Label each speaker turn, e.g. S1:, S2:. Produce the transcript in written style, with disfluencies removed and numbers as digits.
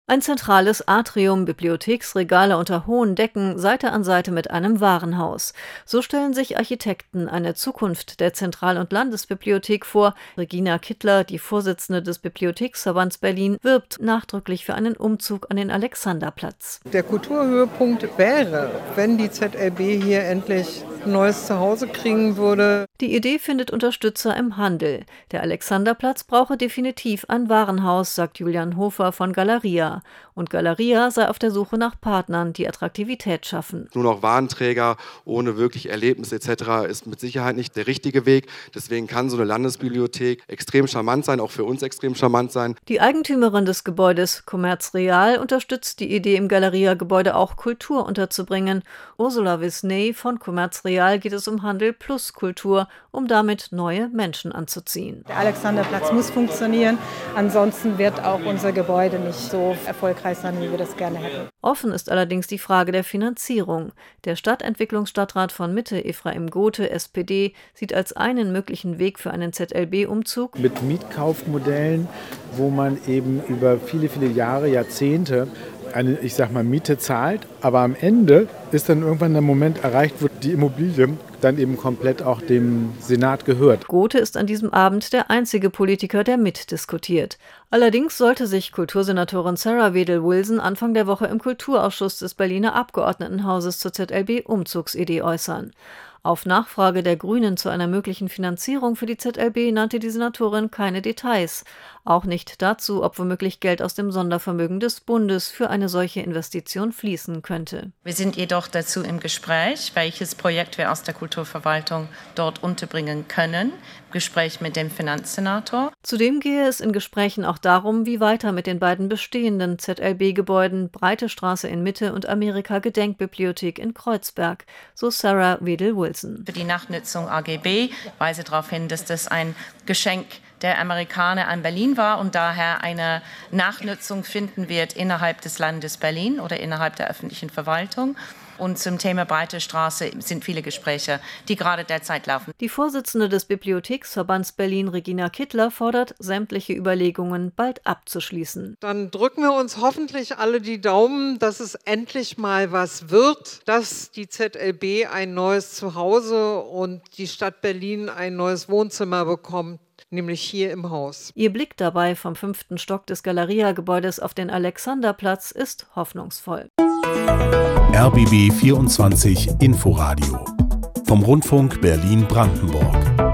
S1: Ein zentrales Atrium, Bibliotheksregale unter hohen Decken, Seite an Seite mit einem Warenhaus. So stellen sich Architekten eine Zukunft der Zentral- und Landesbibliothek vor. Regina Kittler, die Vorsitzende des Bibliotheksverbands Berlin, wirbt nachdrücklich für einen Umzug an den Alexanderplatz.
S2: Der Kulturhöhepunkt wäre, wenn die ZLB hier endlich ein neues Zuhause kriegen würde.
S1: Die Idee findet Unterstützer im Handel. Der Alexanderplatz brauche definitiv ein Warenhaus, sagt Julian Hofer von Galeria. Und Galeria sei auf der Suche nach Partnern, die Attraktivität schaffen.
S3: Nur noch Warenträger ohne wirklich Erlebnis etc. ist mit Sicherheit nicht der richtige Weg. Deswegen kann so eine Landesbibliothek extrem charmant sein, auch für uns extrem charmant sein.
S1: Die Eigentümerin des Gebäudes, Commerz Real, unterstützt die Idee, im Galeria-Gebäude auch Kultur unterzubringen. Ursula Wisney von Commerz Real geht es um Handel plus Kultur, um damit neue Menschen anzuziehen.
S4: Der Alexanderplatz muss funktionieren, ansonsten wird auch unser Gebäude nicht so erfolgreich sein, wie wir das gerne hätten.
S1: Offen ist allerdings die Frage der Finanzierung. Der Stadtentwicklungsstadtrat von Mitte, Ephraim Gothe, SPD, sieht als einen möglichen Weg für einen ZLB-Umzug
S5: mit Mietkaufmodellen, wo man eben über viele, viele Jahre, Jahrzehnte eine, Miete zahlt, aber am Ende ist dann irgendwann der Moment erreicht, wo die Immobilie dann eben komplett auch dem Senat gehört.
S1: Gothe ist an diesem Abend der einzige Politiker, der mitdiskutiert. Allerdings sollte sich Kultursenatorin Sarah Wedel-Wilson Anfang der Woche im Kulturausschuss des Berliner Abgeordnetenhauses zur ZLB-Umzugsidee äußern. Auf Nachfrage der Grünen zu einer möglichen Finanzierung für die ZLB nannte die Senatorin keine Details. Auch nicht dazu, ob womöglich Geld aus dem Sondervermögen des Bundes für eine solche Investition fließen könnte.
S6: Wir sind jedoch dazu im Gespräch, welches Projekt wir aus der Kulturverwaltung dort unterbringen können. Gespräch mit dem Finanzsenator.
S1: Zudem gehe es in Gesprächen auch darum, wie weiter mit den beiden bestehenden ZLB-Gebäuden Breite Straße in Mitte und Amerika-Gedenkbibliothek in Kreuzberg, so Sarah Wedel-Wilson.
S6: Für die Nachnutzung AGB weise darauf hin, dass das ein Geschenk der Amerikaner an Berlin war und daher eine Nachnutzung finden wird innerhalb des Landes Berlin oder innerhalb der öffentlichen Verwaltung. Und zum Thema Breite Straße sind viele Gespräche, die gerade derzeit laufen.
S1: Die Vorsitzende des Bibliotheksverbands Berlin, Regina Kittler, fordert, sämtliche Überlegungen bald abzuschließen.
S2: Dann drücken wir uns hoffentlich alle die Daumen, dass es endlich mal was wird, dass die ZLB ein neues Zuhause und die Stadt Berlin ein neues Wohnzimmer bekommt. Nämlich hier im Haus.
S1: Ihr Blick dabei vom 5. Stock des Galeria-Gebäudes auf den Alexanderplatz ist hoffnungsvoll.
S7: RBB 24 Inforadio vom Rundfunk Berlin-Brandenburg.